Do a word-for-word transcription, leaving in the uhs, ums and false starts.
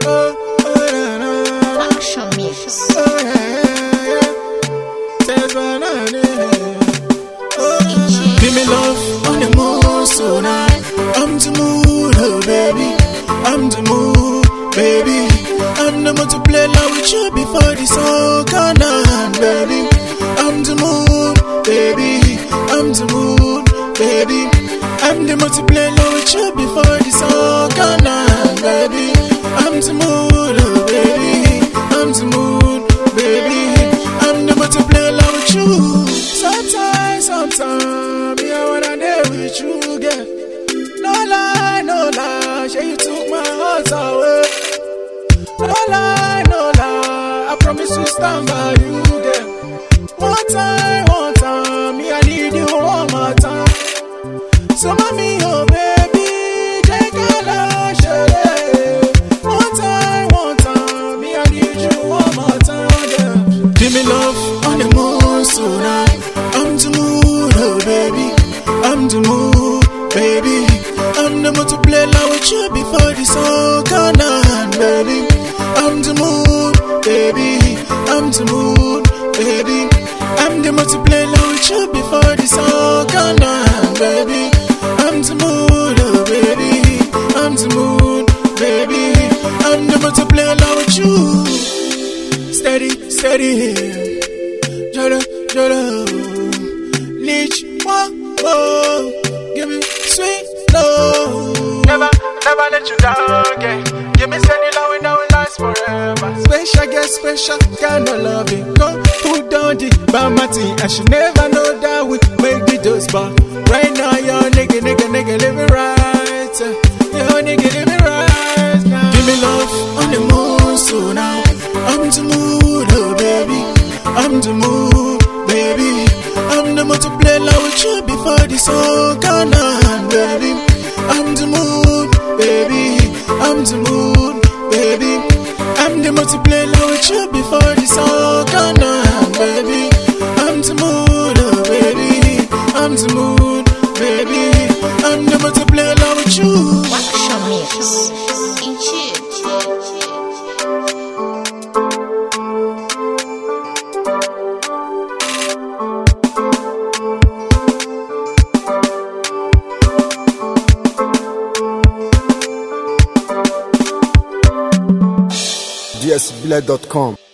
Oh, oh, na, na. Action Mix. Oh, yeah, yeah. Says one on it. Oh, give me love on the mood tonight. I'm the mood, oh baby. I'm the mood, baby. I'm the mood to play love with you before the sun come on, baby. I'm the mood, baby. I'm the mood, baby. I'm the mood to play love with you before the sun come on, baby. I'm the mood, oh baby. I'm the mood, baby. I'm the mood to play love with you. Sometimes, sometimes, me I wanna live with you, girl. No lie, no lie, yeah, you took my heart away. No lie, no lie, I promise to stand by you, girl. One time, one time, me I need you one more time. So mommy, oh baby, take a lash, yeah. One time, one time, me I need you one more time, girl. Give me love on the moon tonight. I'm the mood, oh baby. I'm the mood, baby. I'm the mood to play love with you before the sun come on, baby. I'm the mood, baby. I'm the mood, baby. I'm the mood to play love with you before the sun come on, baby. I'm the mood, oh baby. I'm the mood, baby. I'm the mood to play love with you. Steady, steady. Jada, jada. Leech, one, oh. Give me sweet love. Never, never let you down, yeah. Give me steady love and now it lasts forever. Special, get special, kind of loving. Go, who don't it? But my team, I should never know that we make the dose bar. Right now, your nigga, nigga, nigga, living right. Your nigga, living right now. Give me love on the moon, so now I'm the mood, oh baby. I'm the mood, baby. I'm the mood to play love with you before the sun come on, baby. I'm the mood, baby. I'm the mood, baby. I'm the mood to play love with you before the sun come on, baby. I'm the mood, oh baby. I'm the mood, baby. I'm the mood to play love with you. Action Mix. Inchi. d s bled dot com